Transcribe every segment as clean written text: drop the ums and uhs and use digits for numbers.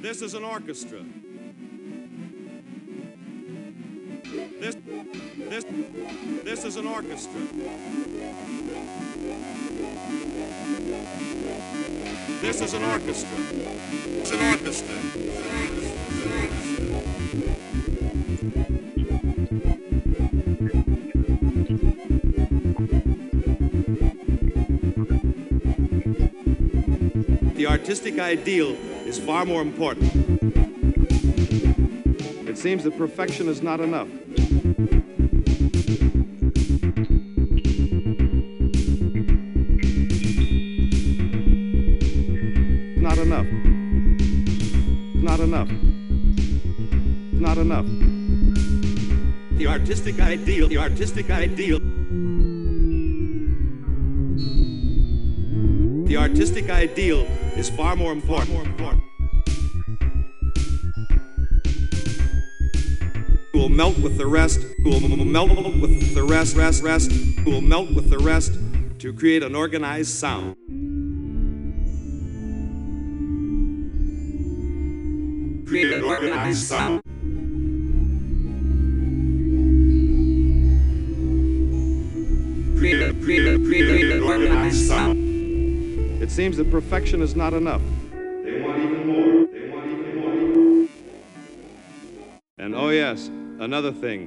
This is an orchestra. This is an orchestra. This is an orchestra. It's an orchestra. The artistic ideal is far more important. It seems that perfection is not enough. Not enough. Not enough. Not enough. The artistic ideal, the artistic ideal. The artistic ideal is far more important. Who will melt with the rest, who will melt with the rest, who will melt with the rest to create an organized sound. Create an organized sound. Create an organized sound. It seems that perfection is not enough. They want even more. They want even more. And oh yes, another thing.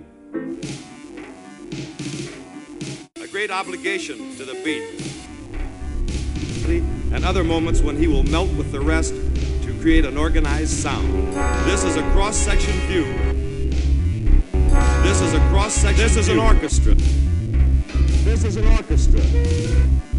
A great obligation to the beat. And other moments when he will melt with the rest to create an organized sound. This is a cross-section view. This is a cross-section view. This is an orchestra. This is an orchestra.